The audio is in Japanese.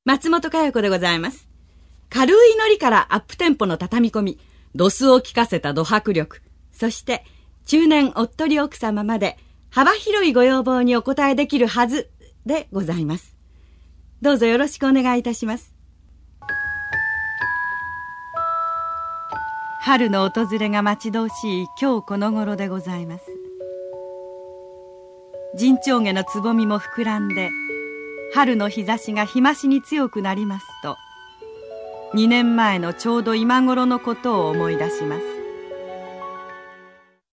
松本佳代子でございます。軽いノリからアップテンポの畳み込み、ドスを効かせたド迫力、そして中年おっとり奥様まで幅広いご要望にお応えできるはずでございます。どうぞよろしくお願いいたします。春の訪れが待ち遠しい今日この頃でございます。陣長下のつぼみも膨らんで、春の日差しが日増しに強くなりますと、2年前のちょうど今頃のことを思い出します。